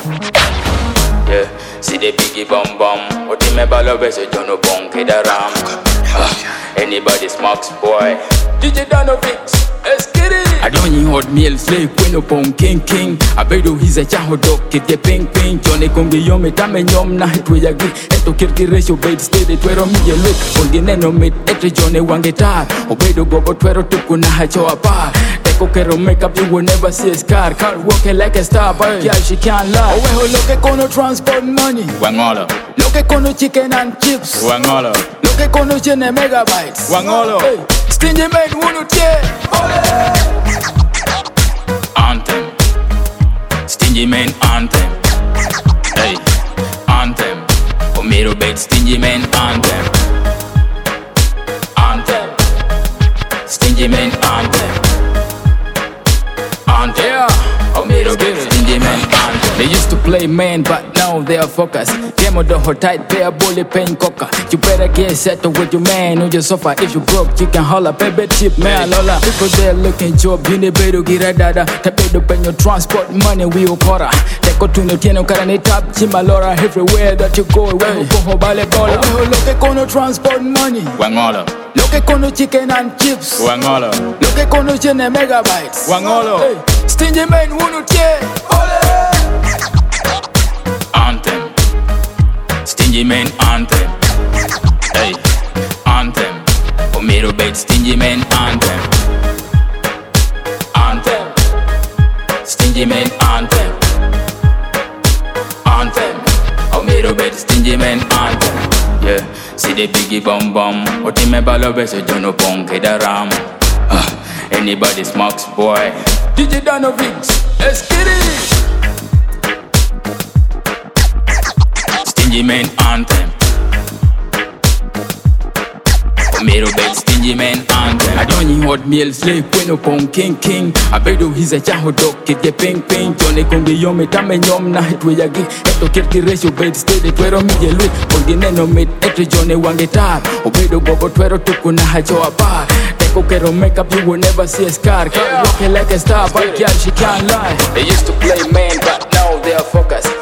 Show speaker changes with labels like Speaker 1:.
Speaker 1: Yeah, see the biggie bum bum. What in me ball over so John Bonke the ram. Anybody smokes boy. DJ Danovix, let's get it. I don't need hot meal slave when upon king. I bet you he's a chaho dog, get the pink. Johnny Kongi Yomi Tame Yom night we agree. Eto kirki ratio bait steady, twero me ye look. Ongineno mit etre Johnny one guitar. Obedo gogo twero tukuna hacho apart. Kero make up, you will never see a scar. Can't walk it like a star, but yeah, she can't lie. Oh, look at kono transport money.
Speaker 2: Wangolo.
Speaker 1: Look at kono chicken and chips.
Speaker 2: Wangolo.
Speaker 1: Look at kono chene megabytes.
Speaker 2: Wangolo.
Speaker 1: Hey, stingy man, wunu tie.
Speaker 2: Anthem. Stingy man anthem. Hey, anthem. Omero bait stingy man anthem. Anthem. Stingy man anthem.
Speaker 1: Yeah, they used to play man, but now they are focused. Game of the hot tight, pair bully pain cocker. You better get settled with your man on your sofa. If you broke, you can holler, baby chip, man, lola. People there looking job, you need better get a dada. Tapedo pen your transport money, we okora. Take to no tieno karane tap, chimalora. Everywhere that you go, we go bale bola. Look at kono transport money.
Speaker 2: Wangolo.
Speaker 1: Look at kono chicken and chips.
Speaker 2: Wangolo.
Speaker 1: Look at kono chene megabytes.
Speaker 2: Wangolo.
Speaker 1: Hey, stingy man, wunu tie.
Speaker 2: Anthem. Stingy man anthem. Hey, anthem. Omero bait stingy man anthem. Anthem. Stingy man anthem. Anthem. Omero bait stingy man anthem. Yeah, see the biggie bum bum. What in me ball over so John Bonke the ram. Anybody smokes boy.
Speaker 1: DJ Danovix, let's get it.
Speaker 2: Stingy man anthem. Omero bait stingy man anthem.
Speaker 1: I don't need hot meal slave when upon king. I bet you he's a chaho dog, get the pink. Johnny Kongi Yomi Tame Yom night we agree. Eto kirki ratio bait steady, twero me ye look. Ongineno mit etre Johnny one guitar. Obedo gogo twero tukuna hacho apart. Kero make up, you will never see a scar. Can't walk it like a star, but yeah, she can't lie. They used to play man, but now they are focused.